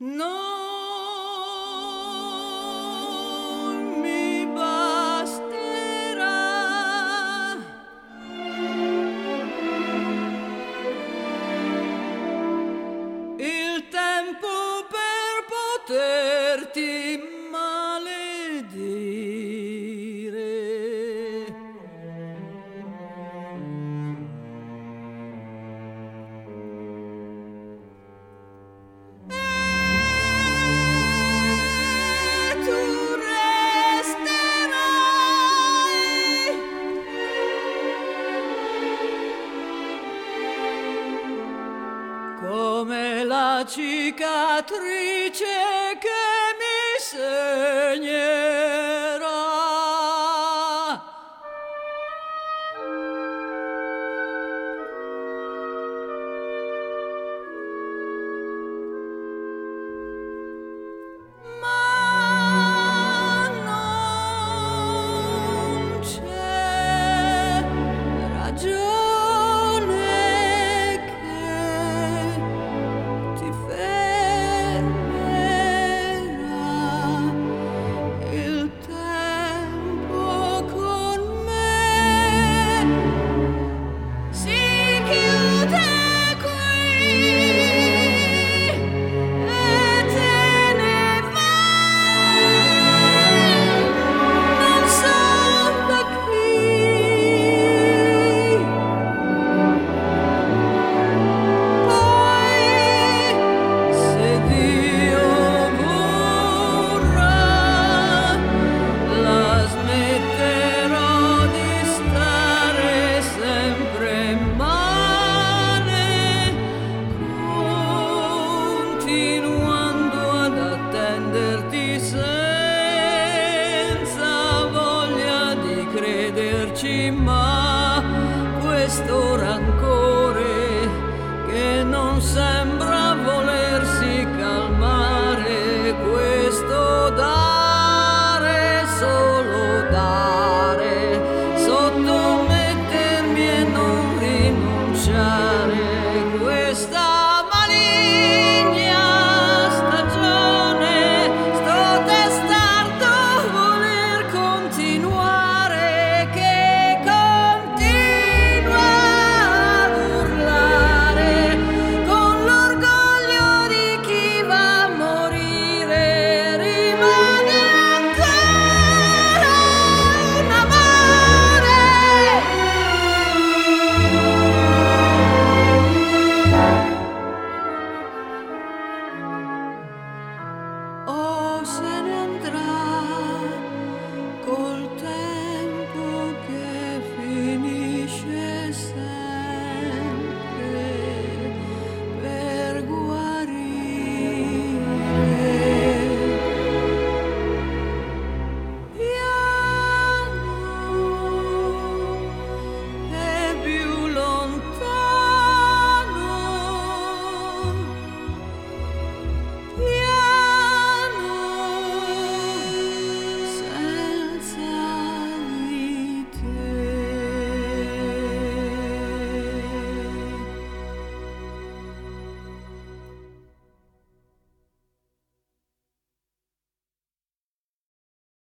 Non mi basterà il tempo per poterti maledire. Come la cicatrice che mi segnerà. Ma non c'è ragione il tempo con me si chiude qui e te ne vai, non so da chi. Poi se Dio vorrà la smetterò di stare sempre male, continuando ad attenderti senza voglia di crederci, ma questo rancore